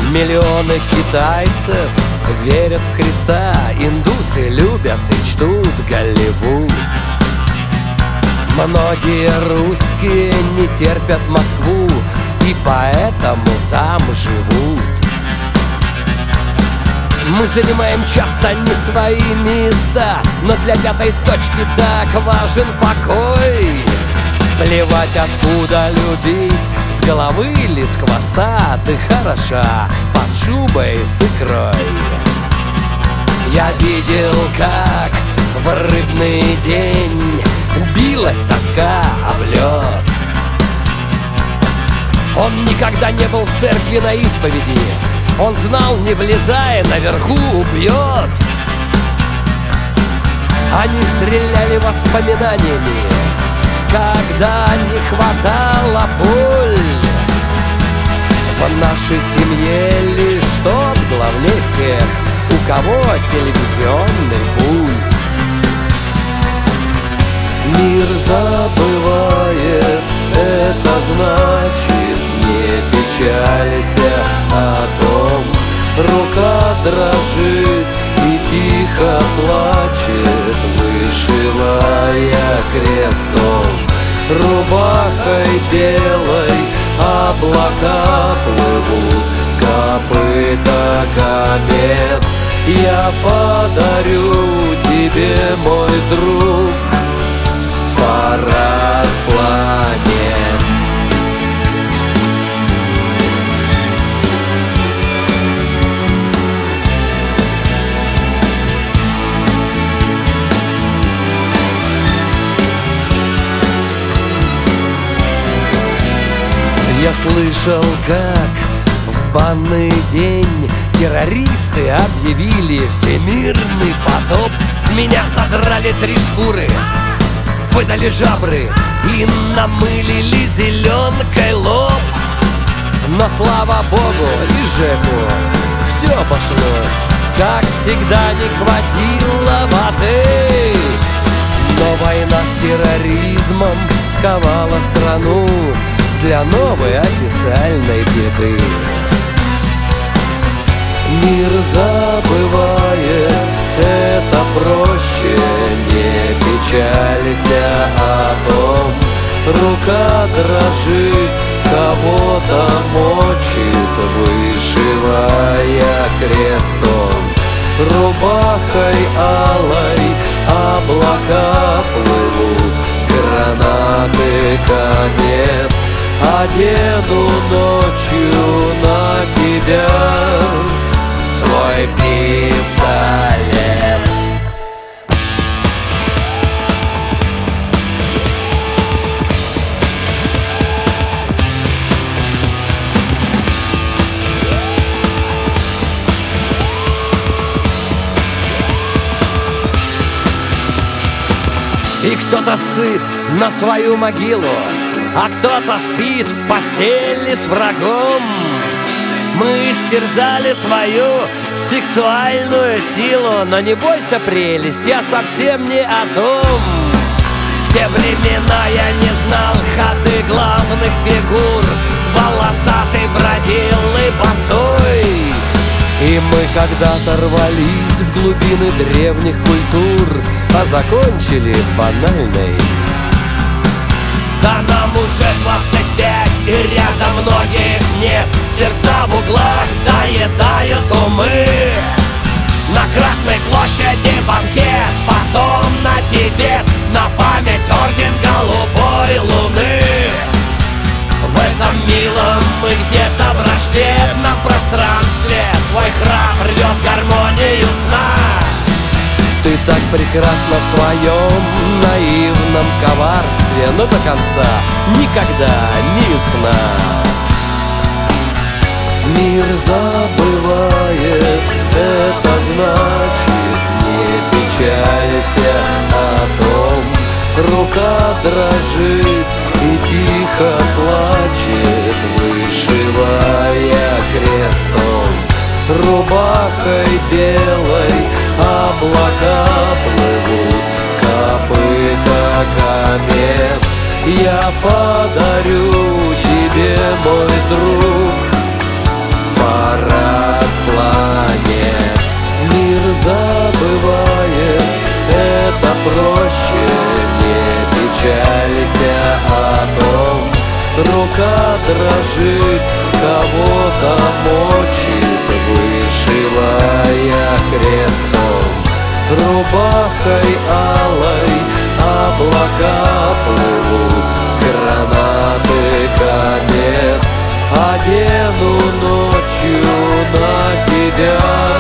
Миллионы китайцев верят в Христа, индусы любят и чтут Голливуд. Многие русские не терпят Москву и поэтому там живут. Мы занимаем часто не свои места, но для пятой точки так важен покой. Плевать, откуда любить, с головы или с хвоста, ты хороша под шубой с икрой. Я видел, как в рыбный день билась тоска об лед. Он никогда не был в церкви на исповеди, он знал, не влезая, наверху убьет. Они стреляли воспоминаниями, когда не хватало пуль. В нашей семье лишь тот главнее всех, у кого телевизионный пульт. Мир забывает, это значит, не печалься о том. Рука дрожит и тихо плачет, вышивая крестом. Рубахой белой облака плывут, копыта комет. Я подарю тебе, мой друг, парад планет. Я слышал, как в банный день террористы объявили всемирный потоп. С меня содрали 3 шкуры, выдали жабры и намылили зеленкой лоб. Но слава богу и Жеку все обошлось, как всегда не хватило воды. Но война с терроризмом сковала страну для новой официальной беды. Мир забывает, это проще, не печалься о том. Рука дрожит, кого-то мочит, вышивая крестом. Рубахой алой облака плывут, гранаты комет. Одену ночью на тебя свой пистолет. И кто-то сыт на свою могилу, а кто-то спит в постели с врагом. Мы истерзали свою сексуальную силу, но не бойся, прелесть, я совсем не о том. В те времена я не знал ходы главных фигур, волосатый бродил и босой. И мы когда-то рвались в глубины древних культур, а закончили банальной. Да нам уже 25, и рядом многих нет. Сердца в углах доедают умы. На Красной площади банкет, потом на Тибет, на память орден голубой луны. В этом милом мы где-то в враждебном пространстве. Твой храп рвет гармонию сна. Ты так прекрасна в своем наивном коварстве, но до конца никогда не ясна. Мир забывает, это значит, не печалься о том. Рука дрожит и тихо плачет, вышивая крестом. Рубахой белой облака плывут, копыта комет. Я подарю тебе, мой друг, парад. рука дрожит, кого-то мочит, вышивая крестом. Рубахой алой облака плывут, гранаты комет. Одену ночью на тебя